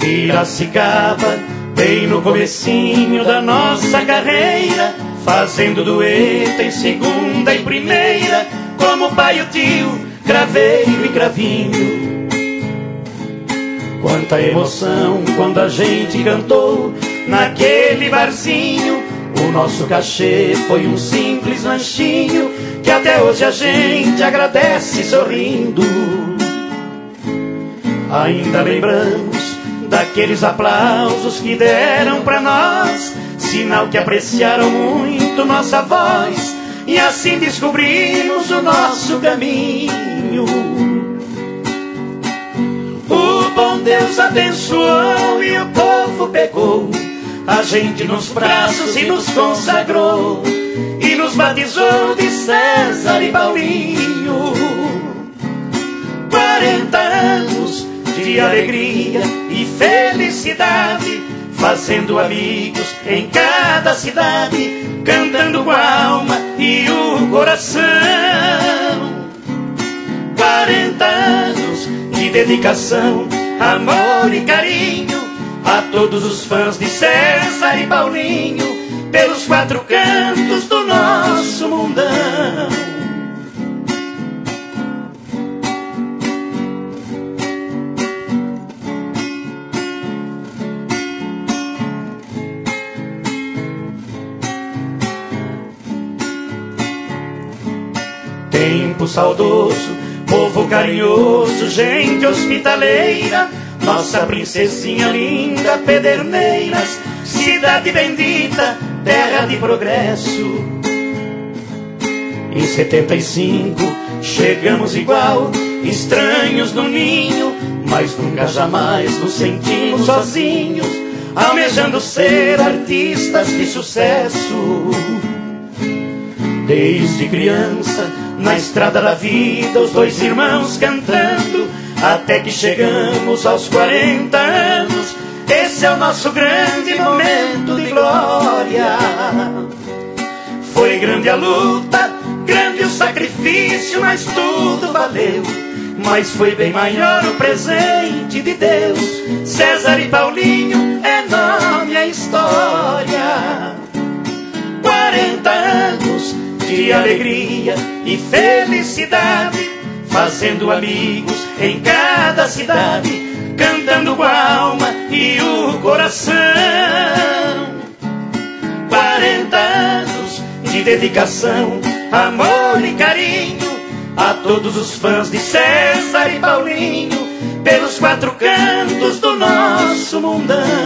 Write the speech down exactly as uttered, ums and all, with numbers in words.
Piracicaba, bem no comecinho da nossa carreira, fazendo dueto em segunda e primeira, como o pai e o tio, craveiro e cravinho. Quanta emoção quando a gente cantou naquele barzinho. O nosso cachê foi um simples lanchinho, que até hoje a gente agradece sorrindo. Ainda lembramos daqueles aplausos que deram pra nós, sinal que apreciaram muito nossa voz, e assim descobrimos o nosso caminho. O bom Deus abençoou e o povo pegou a gente nos braços e nos consagrou, e nos batizou de César e Paulinho. Quarenta anos de alegria e felicidade, fazendo amigos em cada cidade, cantando com a alma e o coração. Quarenta anos de dedicação, amor e carinho a todos os fãs de César e Paulinho, pelos quatro cantos do nosso mundão. Tempo saudoso, povo carinhoso, gente hospitaleira, nossa princesinha linda, Pederneiras, cidade bendita, terra de progresso. Em setenta e cinco chegamos igual, estranhos no ninho, mas nunca jamais nos sentimos sozinhos, almejando ser artistas de sucesso. Desde criança, na estrada da vida, os dois irmãos cantando, até que chegamos aos quarenta anos. Esse é o nosso grande momento de glória. Foi grande a luta, grande o sacrifício, mas tudo valeu. Mas foi bem maior o presente de Deus. César e Paulinho é nome, é história. Quarenta anos de alegria e felicidade, fazendo amigos em cada cidade, cantando com a alma e o coração. Quarenta anos de dedicação, amor e carinho a todos os fãs de César e Paulinho, pelos quatro cantos do nosso mundão.